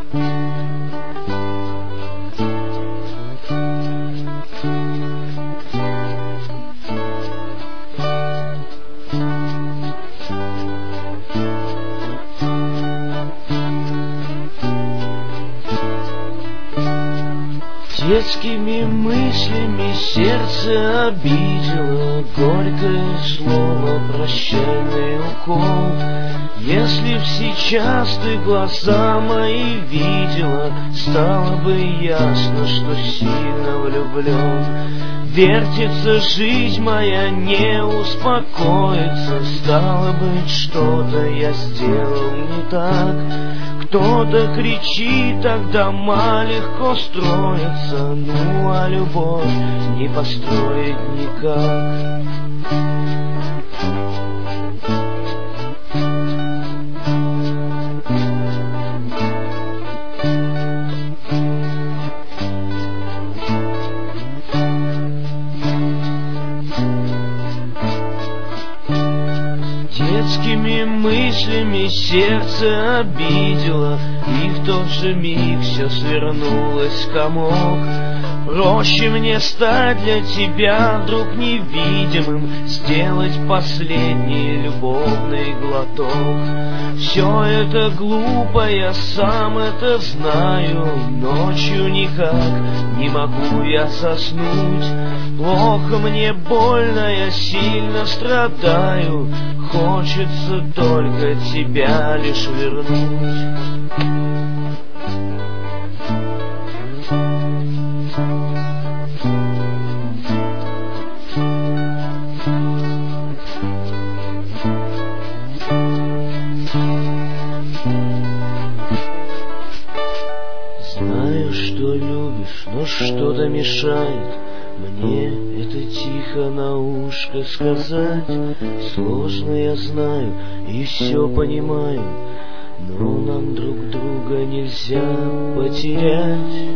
Детскими мыслями сердце обидело горькое слово, прощальный укол. Если б сейчас ты глаза мои видела, стало бы ясно, что сильно влюблен. Вертится жизнь моя, не успокоится, стало быть, что-то я сделал не так. Кто-то кричит, так дома легко строятся, ну а любовь не построить никак. Детскими мыслями сердце обидело, и в тот же миг все свернулось в комок. Проще мне стать для тебя, друг, невидимым, сделать последний любовный глоток. Все это глупо, я сам это знаю, ночью никак не могу я заснуть. Плохо мне, больно, я сильно страдаю, хочется только тебя лишь вернуть. Знаю, что любишь, но что-то мешает мне это тихо на ушко сказать. Сложно, я знаю, и все понимаю, но нам друг друга нельзя потерять.